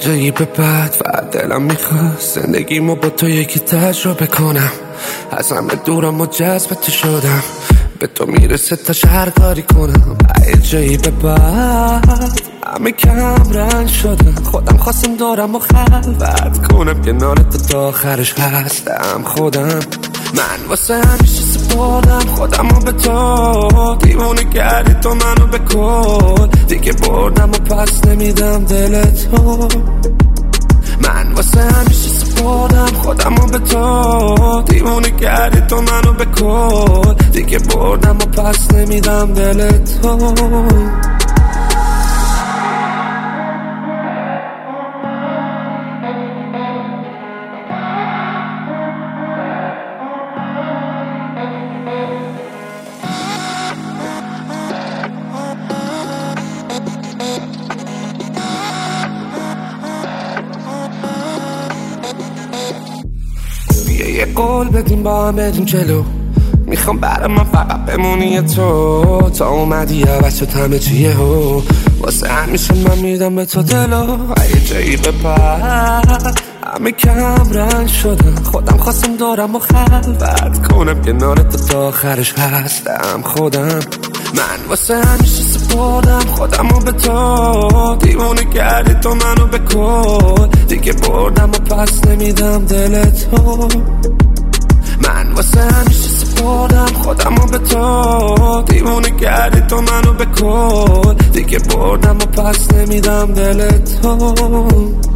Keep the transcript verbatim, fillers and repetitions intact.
جایی به بعد فقط دلم میخواست زندگیمو با تو یکی تجربه کنم. از همه دورم و جذب تو شدم، به تو میرسه تا شهر کاری کنم. یه جایی به بعد همه کم رنگ شدم، خودم خواستم دارم و خلوت کنم. کنار تو تا آخرش هستم خودم. من واسه همیشه سپردم خودم رو به تو، دیوونه کردی تو منو به کل. دیگه بردم و پس نمیدم دل تو. من واسه همیشه سپردم خودم رو به تو، دیوونه کردی تو منو به کل. دیگه بردم و پس نمیدم دل تو. یه قول بدیم با هم بریم جلو، میخوام برای من فقط بمونی تو. تا اومدی عوض شد همه چیه و واسه همیشه من میدم به تو دلو. یه جایی به بعد همه کم رنگ شدم، خودم خواستم دارم و خلوت کنم. کنار تو تا آخرش هستم خودم. من واسه همیشه سپردم خودم رو به تو، دیوونه کردی تو منو به کل. دیگه بردم و پس نمیدم دل تو. من واسه همیشه سپردم خودم رو به تو، دیوونه کردی تو منو به کل. دیگه بردم و پس نمیدم دل تو.